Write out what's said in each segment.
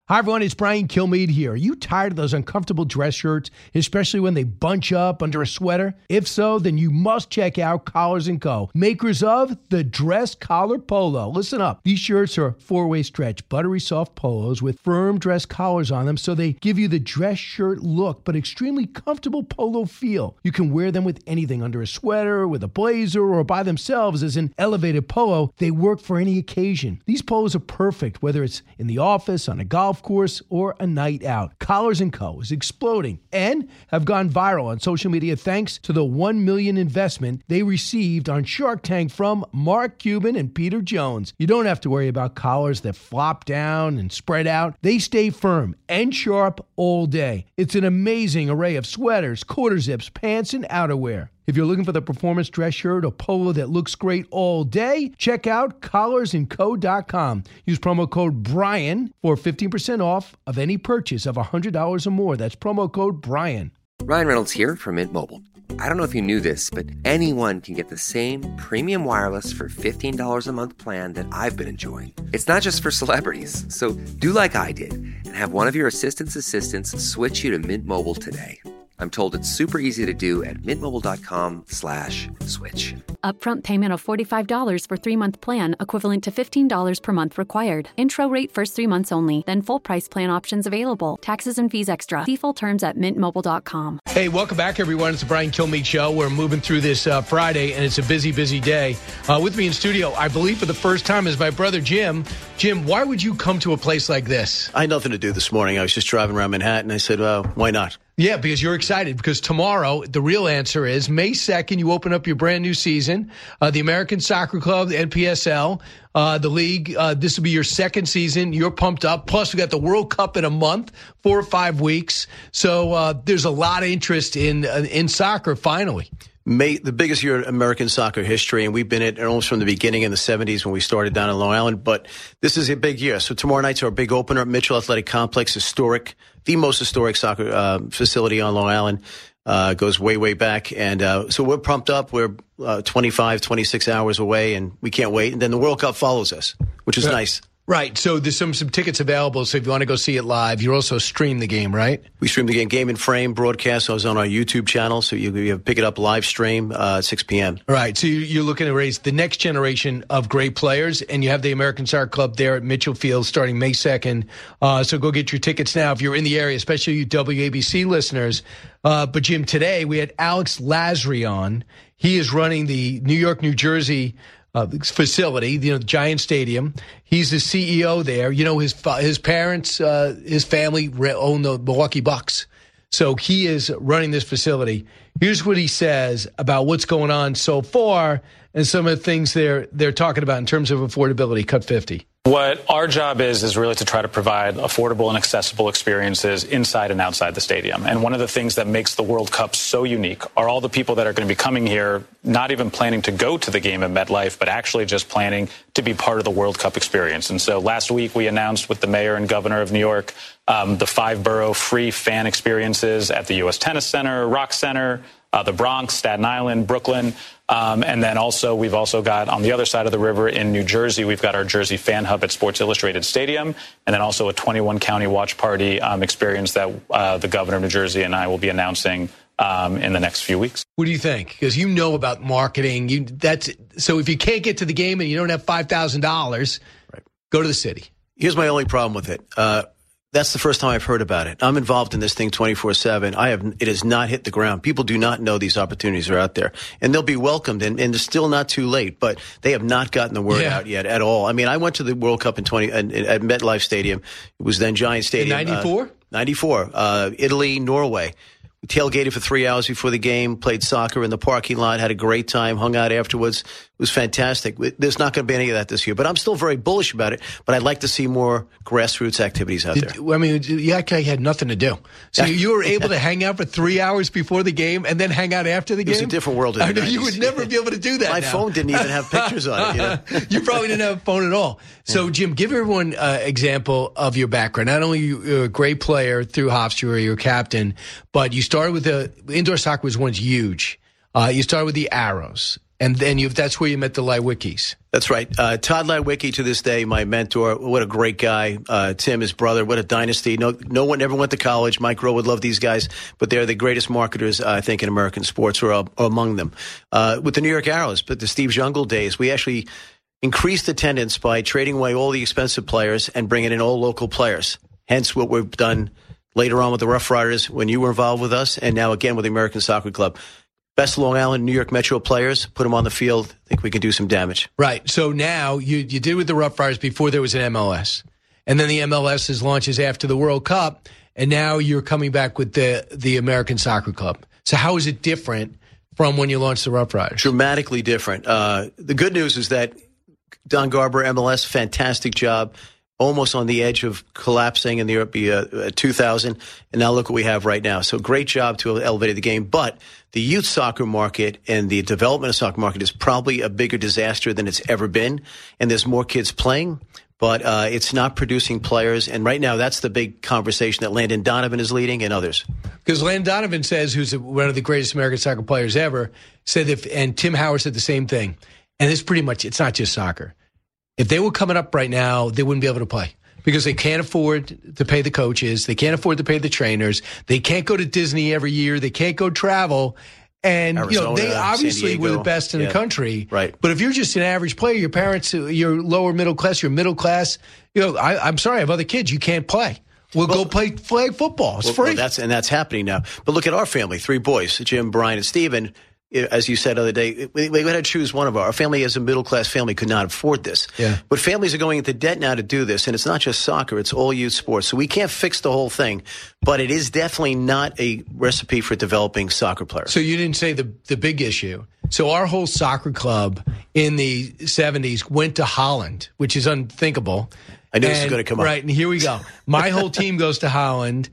Hi, everyone. It's Brian Kilmeade here. Are you tired of those uncomfortable dress shirts, especially when they bunch up under a sweater? If so, then you must check out Collars & Co., makers of the Dress Collar Polo. Listen up. These shirts are four-way stretch, buttery soft polos with firm dress collars on them, so they give you the dress shirt look, but extremely comfortable polo feel. You can wear them with anything, under a sweater, with a blazer, or by themselves as an elevated polo. They work for any occasion. These polos are perfect, whether it's in the office, on a golf course, or a night out. Collars & Co. is exploding and have gone viral on social media thanks to the $1 million investment they received on Shark Tank from Mark Cuban and Peter Jones. You don't have to worry about collars that flop down and spread out. They stay firm and sharp all day. It's an amazing array of sweaters, quarter zips, pants, and outerwear. If you're looking for the performance dress shirt or polo that looks great all day, check out collarsandco.com. Use promo code BRIAN for 15% off of any purchase of $100 or more. That's promo code BRIAN. Ryan Reynolds here from Mint Mobile. I don't know if you knew this, but anyone can get the same premium wireless for $15 a month plan that I've been enjoying. It's not just for celebrities. So do like I did and have one of your assistant's assistants switch you to Mint Mobile today. I'm told it's super easy to do at mintmobile.com/switch. Upfront payment of $45 for 3-month plan, equivalent to $15 per month required. Intro rate first 3 months only, then full price plan options available. Taxes and fees extra. See full terms at mintmobile.com. Hey, welcome back, everyone. It's the Brian Kilmeade Show. We're moving through this Friday, and it's a busy, busy day. With me in studio, I believe for the first time, is my brother Jim. Jim, why would you come to a place like this? I had nothing to do this morning. I was just driving around Manhattan. I said, well, why not? Yeah, because you're excited. Because tomorrow, the real answer is May 2nd, you open up your brand new season. The American Soccer Club, the NPSL, the league. This will be your second season. You're pumped up. Plus, we got the World Cup in a month, 4 or 5 weeks. So there's a lot of interest in soccer, finally. The biggest year in American soccer history, and we've been in it almost from the beginning in the 70s when we started down in Long Island. But this is a big year. So tomorrow night's our big opener at Mitchell Athletic Complex, the most historic soccer facility on Long Island. Goes way, way back. And so we're pumped up. We're 25, 26 hours away, and we can't wait. And then the World Cup follows us, which is nice. Right. So there's some tickets available. So if you want to go see it live, you also stream the game, right? We stream the game in frame broadcast. I was on our YouTube channel. So you pick it up live stream at 6 p.m. Right. So you're looking to raise the next generation of great players. And you have the American Soccer Club there at Mitchell Field starting May 2nd. So go get your tickets now if you're in the area, especially you WABC listeners. But Jim, today we had Alex Lasry on. He is running the New York, New Jersey facility, the Giant Stadium. He's the CEO there. His parents, his family own the Milwaukee Bucks. So he is running this facility. Here's what he says about what's going on so far and some of the things they're talking about in terms of affordability. Cut 50. What our job is really to try to provide affordable and accessible experiences inside and outside the stadium. And one of the things that makes the World Cup so unique are all the people that are going to be coming here, not even planning to go to the game at MetLife, but actually just planning to be part of the World Cup experience. And so last week we announced with the mayor and governor of New York the 5-borough free fan experiences at the U.S. Tennis Center, Rock Center, the Bronx, Staten Island, Brooklyn. And then we've also got on the other side of the river in New Jersey, we've got our Jersey Fan Hub at Sports Illustrated Stadium, and then also a 21 county watch party experience that the governor of New Jersey and I will be announcing in the next few weeks. What do you think? Because you know about marketing. So if you can't get to the game and you don't have $5,000, right, go to the city. Here's my only problem with it. That's the first time I've heard about it. I'm involved in this thing 24/7. It has not hit the ground. People do not know these opportunities are out there, and they'll be welcomed. And it's still not too late, but they have not gotten the word out yet at all. I mean, I went to the World Cup at MetLife Stadium. It was then Giant Stadium. In 94? 94. Italy, Norway. We tailgated for 3 hours before the game, played soccer in the parking lot, had a great time, hung out afterwards. It was fantastic. There's not going to be any of that this year, but I'm still very bullish about it. But I'd like to see more grassroots activities out there. I mean, you actually had nothing to do. So you were able to hang out for 3 hours before the game and then hang out after the game? It was a different world in the 90s. You would never be able to do that My phone didn't even have pictures on it. You probably didn't have a phone at all. So, Jim, give everyone an example of your background. Not only you're a great player through Hofstra, you're your captain, but you started with indoor soccer was once huge. You started with the Arrows. And then that's where you met the Leiwickis. That's right. Todd Leiwicki, to this day, my mentor. What a great guy. Tim, his brother. What a dynasty. No one ever went to college. Mike Rowe would love these guys, but they're the greatest marketers, I think, in American sports, or among them. With the New York Arrows, but the Steve Jungle days, we actually increased attendance by trading away all the expensive players and bringing in all local players. Hence what we've done later on with the Rough Riders when you were involved with us, and now again with the American Soccer Club. Best Long Island, New York Metro players, put them on the field. I think we can do some damage. Right. So now you did with the Rough Riders before there was an MLS. And then the MLS launches after the World Cup, and now you're coming back with the American Soccer Club. So how is it different from when you launched the Rough Riders? Dramatically different. The good news is that Don Garber, MLS, fantastic job. Almost on the edge of collapsing in the 2000, and now look what we have right now. So great job to elevate the game, but the youth soccer market and the development of soccer market is probably a bigger disaster than it's ever been, and there's more kids playing, but it's not producing players, and right now that's the big conversation that Landon Donovan is leading and others. Because Landon Donovan says, who's one of the greatest American soccer players ever, said and Tim Howard said the same thing, and it's pretty much, it's not just soccer. If they were coming up right now, they wouldn't be able to play because they can't afford to pay the coaches. They can't afford to pay the trainers. They can't go to Disney every year. They can't go travel. And, Arizona, they obviously were the best in the country. Right. But if you're just an average player, your parents, you're lower middle class, you're middle class, I'm sorry, I have other kids. You can't play. We'll go play flag football. It's free. That's happening now. But look at our family, 3 boys, Jim, Brian, and Steven. As you said the other day, we had to choose one of our family as a middle-class family could not afford this. Yeah. But families are going into debt now to do this, and it's not just soccer, it's all youth sports. So we can't fix the whole thing, but it is definitely not a recipe for developing soccer players. So you didn't say the big issue. So our whole soccer club in the 70s went to Holland, which is unthinkable. I knew this was going to come up. Right, and here we go. My whole team goes to Holland,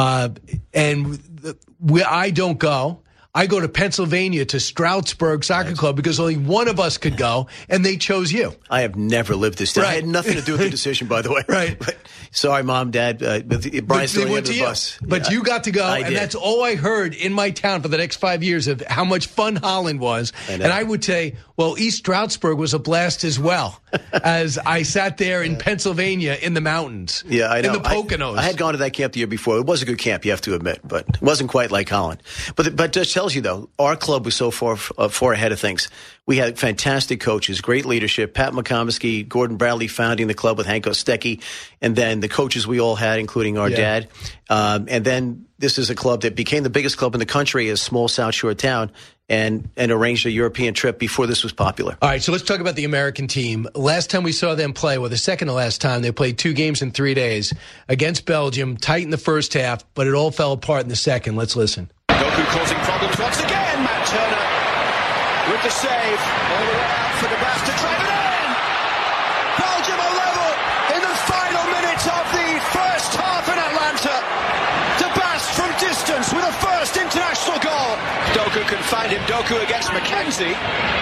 and I don't go. I go to Pennsylvania to Stroudsburg Soccer Club because only one of us could go, and they chose you. I have never lived this down. Right. I had nothing to do with the decision, by the way. Right. But, sorry, Mom, Dad. Brian's still on the bus. But you got to go, and that's all I heard in my town for the next 5 years of how much fun Holland was. And I would say, well, East Stroudsburg was a blast as well, as I sat there in Pennsylvania in the mountains. Yeah, I know. In the Poconos. I had gone to that camp the year before. It was a good camp, you have to admit, but it wasn't quite like Holland. But just tells you, though, our club was so far ahead of things. We had fantastic coaches, great leadership. Pat McComiskey, Gordon Bradley founding the club with Hank Ostecki, and then the coaches we all had, including our dad. And then this is a club that became the biggest club in the country, a small South Shore town, and arranged a European trip before this was popular. All right, so let's talk about the American team. Last time we saw them play, the second to last time, they played 2 games in 3 days against Belgium, tight in the first half, but it all fell apart in the second. Let's listen. Doku causing problems once again. Matt Turner with the save. All the way out for the Bast to drive it in. Belgium are level in the final minutes of the first half in Atlanta. De Bast from distance with a first international goal. Doku can find him. Doku against McKenzie.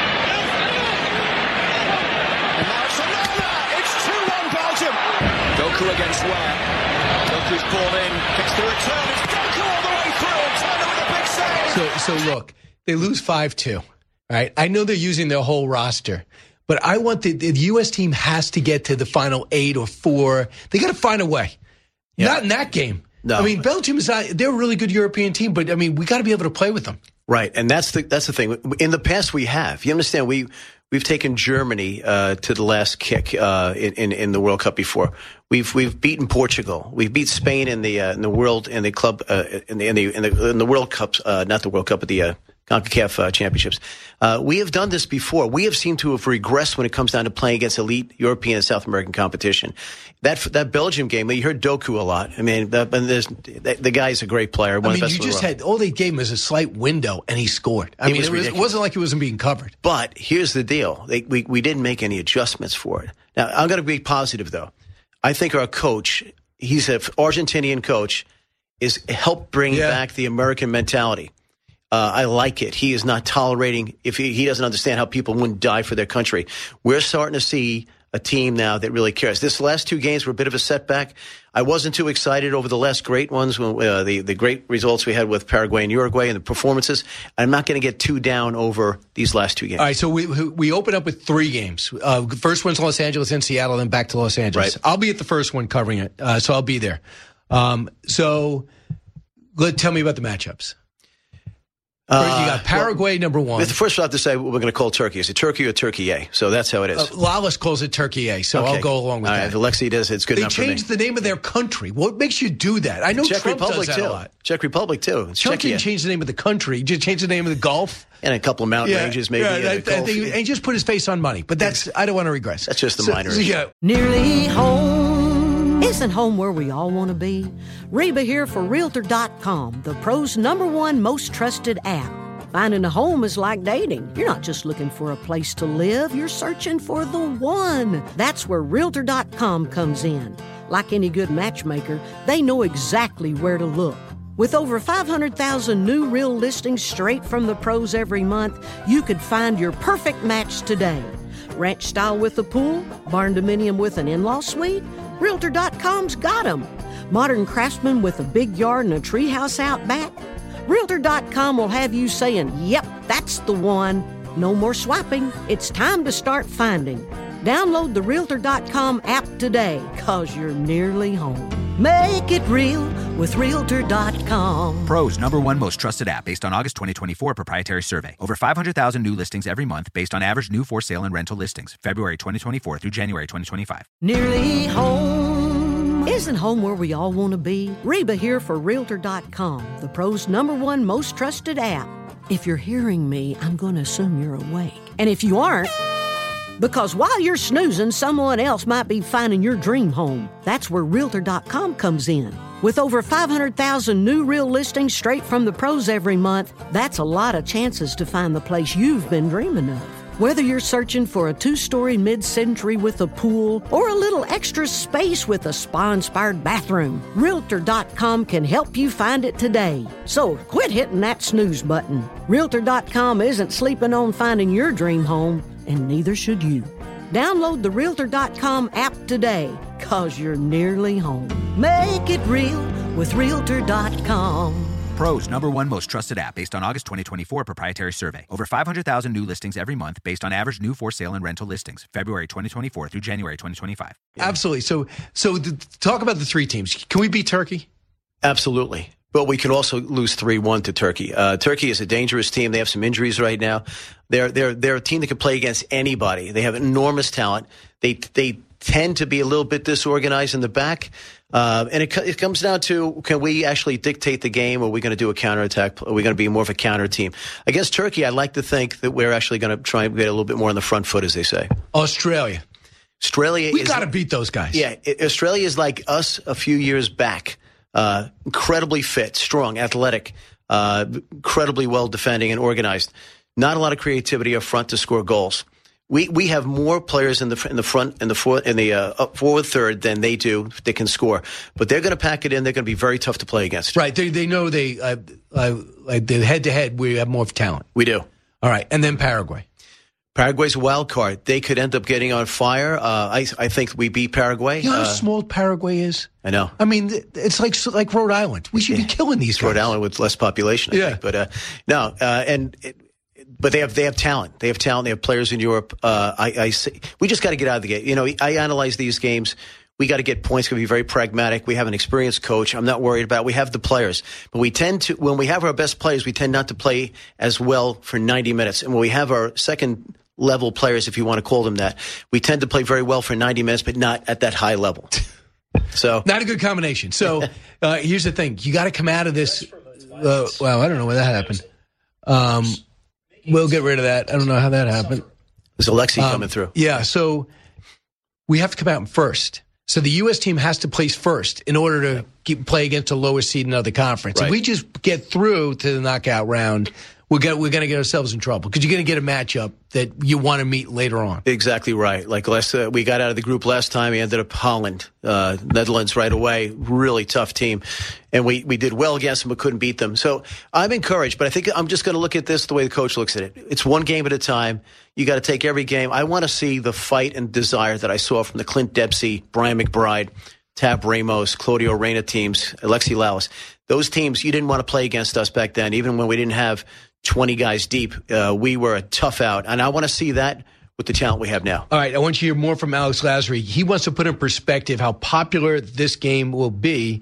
And now it's Onana. It's 2-1 Belgium. Doku against Ware. Doku's ball in. Gets the return. It's Doku all the way through. Turner with a big save. So look, they lose 5-2. Right? I know they're using their whole roster, but I want the U.S. team has to get to the final 8 or 4. They got to find a way. Yeah. Not in that game. No. I mean, Belgium is they're a really good European team, but I mean, we got to be able to play with them. Right, and that's the thing. In the past, we have. You understand? We've taken Germany to the last kick in the World Cup before. We've beaten Portugal. We've beat Spain in the World in the club in the World Cups, not the World Cup, but the CONCACAF championships. We have done this before. We have seemed to have regressed when it comes down to playing against elite European and South American competition. That Belgium game, you heard Doku a lot. I mean, the guy's a great player. One of the best you just had all they gave him was a slight window, and he scored. I mean, it wasn't like he wasn't being covered. But here's the deal: we didn't make any adjustments for it. Now I'm going to be positive, though. I think our coach, he's an Argentinian coach, is helped bring back the American mentality. I like it. He is not tolerating if he doesn't understand how people wouldn't die for their country. We're starting to see a team now that really cares. This last two games were a bit of a setback. I wasn't too excited over the last great ones, the great results we had with Paraguay and Uruguay and the performances. I'm not going to get too down over these last two games. All right, so we open up with three games. First one's Los Angeles and Seattle, then back to Los Angeles. Right. I'll be at the first one covering it, so I'll be there. Tell me about the matchups. First, you got Paraguay, number one. The first, I have to say what we're going to call Turkey. Is it Turkey or Turkey A? So that's how it is. Lawless calls it Turkey A, so Okay. I'll go along with that. If Alexi does, it's good enough for me. They changed the name of their country. What makes you do that? I know Czech Trump Republic does that too. a lot. Czech Republic too. It's Trump Czechia. didn't change the name of the country. He just changed the name of the Gulf. And a couple of mountain ranges, maybe. and he just put his face on money. But I don't want to regress. That's just the minor issue. Yeah. Nearly home. Isn't home where we all want to be? Reba here for Realtor.com, the pros' #1 most trusted app. Finding a home is like dating. You're not just looking for a place to live, you're searching for the one. That's where Realtor.com comes in. Like any good matchmaker, they know exactly where to look. With over 500,000 new real listings straight from the pros every month, you could find your perfect match today. Ranch style with a pool, barn dominium with an in-law suite? Realtor.com's got them. Modern craftsman with a big yard and a treehouse out back? Realtor.com will have you saying, yep, that's the one. No more swiping. It's time to start finding. Download the Realtor.com app today, because you're nearly home. Make it real with Realtor.com. Pros #1 most trusted app based on August 2024 proprietary survey. Over 500,000 new listings every month based on average new for sale and rental listings. February 2024 through January 2025. Nearly home. Isn't home where we all want to be? Reba here for Realtor.com, the pros' #1 most trusted app. If you're hearing me, I'm going to assume you're awake. And if you aren't, because while you're snoozing, someone else might be finding your dream home. That's where Realtor.com comes in. With over 500,000 new real listings straight from the pros every month, that's a lot of chances to find the place you've been dreaming of. Whether you're searching for a 2-story mid-century with a pool or a little extra space with a spa-inspired bathroom, Realtor.com can help you find it today. So quit hitting that snooze button. Realtor.com isn't sleeping on finding your dream home, and neither should you. Download the Realtor.com app today, because you're nearly home. Make it real with Realtor.com. Pros #1 most trusted app based on August 2024 proprietary survey. Over 500,000 new listings every month based on average new for sale and rental listings. February 2024 through January 2025. Absolutely. So talk about the three teams. Can we beat Turkey? Absolutely. But we can also lose 3-1 to Turkey. Turkey is a dangerous team. They have some injuries right now. They're a team that can play against anybody. They have enormous talent. They tend to be a little bit disorganized in the back. And it comes down to, can we actually dictate the game, or are we going to do a counterattack? Are we going to be more of a counter team? Against Turkey, I'd like to think that we're actually going to try and get a little bit more on the front foot, as they say. Australia. We got to beat those guys. Yeah, Australia is like us a few years back. Incredibly fit, strong, athletic, incredibly well defending and organized. Not a lot of creativity up front to score goals. We have more players in the front, in the forward third than they do that can score. But they're going to pack it in. They're going to be very tough to play against. Right. They know like head to head, we have more talent. We do. All right. And then Paraguay. Paraguay's a wild card. They could end up getting on fire. I think we beat Paraguay. You know how small Paraguay is? I know. I mean, it's like Rhode Island. We should be killing these guys. Rhode Island with less population, I think. But no, but they have talent. They have talent. They have players in Europe. We just got to get out of the game. I analyze these games. We got to get points. Got to be very pragmatic. We have an experienced coach. I'm not worried about it. We have the players. But we tend to, when we have our best players, we tend not to play as well for 90 minutes. And when we have our second level players, if you want to call them that, we tend to play very well for 90 minutes, but not at that high level. So not a good combination. So here's the thing. You got to come out of this. Well, I don't know where that happened. We'll get rid of that. I don't know how that happened. There's Alexi coming through. Yeah, so we have to come out first. So the U.S. team has to place first in order to play against the lowest seed in the conference. Right. If we just get through to the knockout round, we're going to get ourselves in trouble because you're going to get a matchup that you want to meet later on. Exactly right. Like we got out of the group last time. We ended up Holland, Netherlands right away. Really tough team. And we did well against them but couldn't beat them. So I'm encouraged, but I think I'm just going to look at this the way the coach looks at it. It's one game at a time. You got to take every game. I want to see the fight and desire that I saw from the Clint Dempsey, Brian McBride, Tab Ramos, Claudio Reyna teams, Alexi Lalas. Those teams, you didn't want to play against us back then, even when we didn't have 20 guys deep. We were a tough out. And I want to see that with the talent we have now. All right, I want you to hear more from Alex Lasry. He wants to put in perspective how popular this game will be.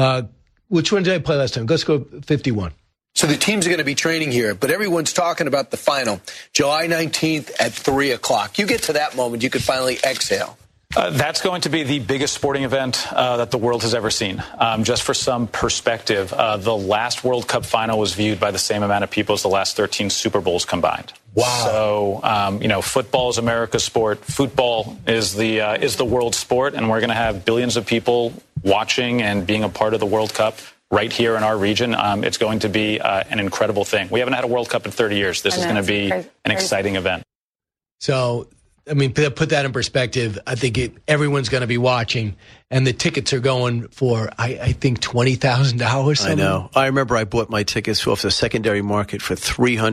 Which one did I play last time? Let's go 51. So the teams are going to be training here, but everyone's talking about the final, July 19th at 3 o'clock. You get to that moment, you could finally exhale. That's going to be the biggest sporting event that the world has ever seen. Just for some perspective, the last World Cup final was viewed by the same amount of people as the last 13 Super Bowls combined. Wow. So, football is America's sport. Football is the world's sport, and we're going to have billions of people watching and being a part of the World Cup right here in our region. It's going to be an incredible thing. We haven't had a World Cup in 30 years. This is going to be an exciting event. So, I mean, put that in perspective. I think everyone's going to be watching, and the tickets are going for, I think, $20,000. I know. I remember I bought my tickets off the secondary market for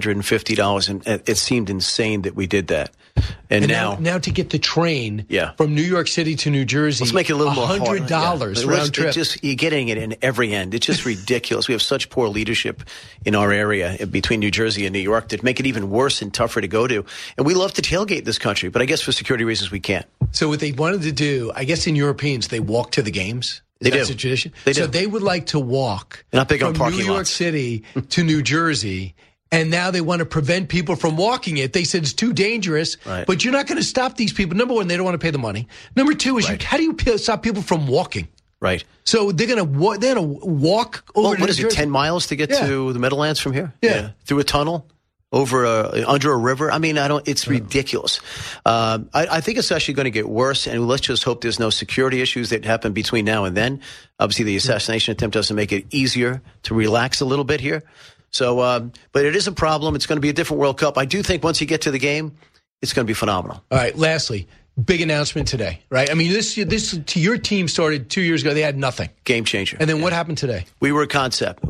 $350, and it seemed insane that we did that. And now to get the train Yeah. from New York City to New Jersey, let's make it a little more $100 round trip. You're getting it in every end. It's just ridiculous. We have such poor leadership in our area between New Jersey and New York that make it even worse and tougher to go to. And we love to tailgate this country, but I guess for security reasons we can't. So what they wanted to do, I guess in Europeans, they walk to the games. They do. That's a tradition. They do. So they would like to walk They're not big on from parking New York lots. City to New Jersey. And now they want to prevent people from walking it. They said it's too dangerous, Right. but you're not going to stop these people. Number one, they don't want to pay the money. Number two is Right. how do you stop people from walking? Right. So they're going to walk over to What New is it, Jersey. 10 miles to get to the Meadowlands from here? Yeah. Through a tunnel? Over under a river. I mean, it's ridiculous. I think it's actually going to get worse, and let's just hope there's no security issues that happen between now and then. Obviously, the assassination attempt doesn't make it easier to relax a little bit here. So, but it is a problem. It's going to be a different World Cup. I do think once you get to the game, it's going to be phenomenal. All right. Lastly, big announcement today, right? I mean, this to your team started 2 years ago. They had nothing. Game changer. And then what happened today? We were a concept,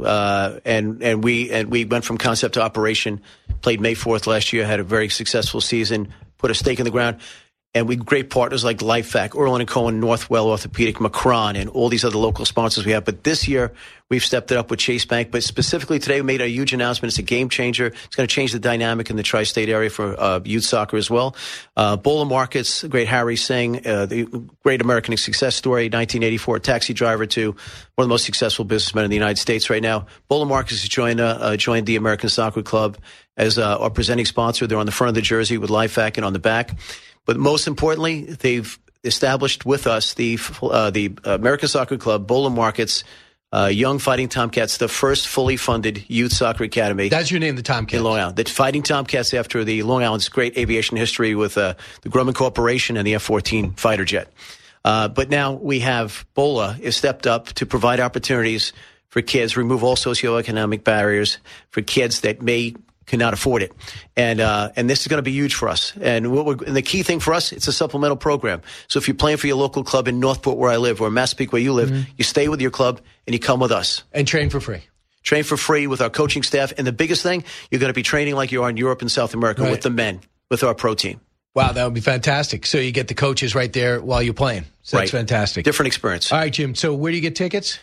and we went from concept to operation. Played May 4th last year, had a very successful season, put a stake in the ground. And we great partners like LifeVac, Orlin & Cohen, Northwell Orthopedic, Macron, and all these other local sponsors we have. But this year, we've stepped it up with Chase Bank. But specifically today, we made a huge announcement. It's a game changer. It's going to change the dynamic in the tri-state area for youth soccer as well. Bola Markets, great Harry Singh, the great American success story, 1984, taxi driver to one of the most successful businessmen in the United States right now. Bola Markets has joined the American Soccer Club as our presenting sponsor. They're on the front of the jersey with LifeVac and on the back. But most importantly, they've established with us the American Soccer Club, Bola Markets, Young Fighting Tomcats, the first fully funded youth soccer academy. That's your name, the Tomcats. In Long Island. The Fighting Tomcats after the Long Island's great aviation history with the Grumman Corporation and the F-14 fighter jet. But now we have Bola has stepped up to provide opportunities for kids, remove all socioeconomic barriers for kids that cannot afford it. And this is going to be huge for us. And and the key thing for us, it's a supplemental program. So if you're playing for your local club in Northport where I live or Massapequa where you live, you stay with your club and you come with us. And train for free. Train for free with our coaching staff. And the biggest thing, you're going to be training like you are in Europe and South America with the men, with our pro team. Wow, that would be fantastic. So you get the coaches right there while you're playing. So that's fantastic. Different experience. All right, Jim. So where do you get tickets?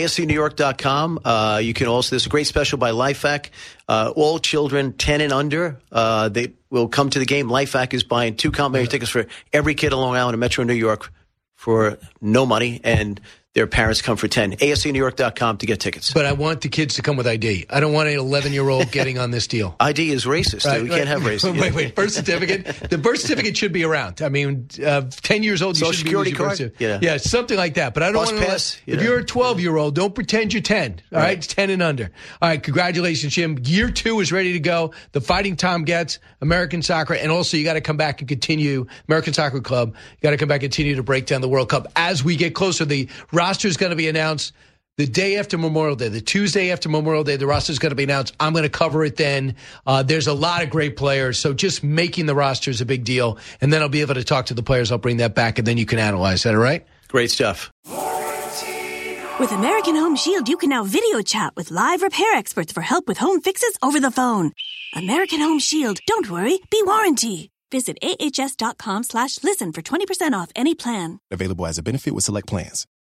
ASCNewYork.com. You can also, there's a great special by LifeVac. All children 10 and under, they will come to the game. LifeVac is buying 2 complimentary tickets for every kid in Long Island and Metro New York for no money, and their parents come for 10. ASCNewYork.com to get tickets. But I want the kids to come with ID. I don't want an 11-year-old getting on this deal. ID is racist. We can't have racist. Wait. Birth certificate. The birth certificate should be around. I mean, 10 years old, you Social should security be birth card? certificate. Yeah, something like that. But I don't Bus want pass, to. If you're a 12-year-old, don't pretend you're 10. All right? It's 10 and under. All right, congratulations, Jim. Year 2 is ready to go. The Fighting Tomcats, American Soccer, and also you got to come back and continue, American Soccer Club, you got to come back and continue to break down the World Cup. As we get closer, the roster is going to be announced the day after Memorial Day, the Tuesday after Memorial Day, the roster is going to be announced. I'm going to cover it then. There's a lot of great players, so just making the roster is a big deal. And then I'll be able to talk to the players. I'll bring that back, and then you can analyze that, all right? Great stuff. With American Home Shield, you can now video chat with live repair experts for help with home fixes over the phone. American Home Shield. Don't worry, be warranty. Visit ahs.com/listen for 20% off any plan. Available as a benefit with select plans.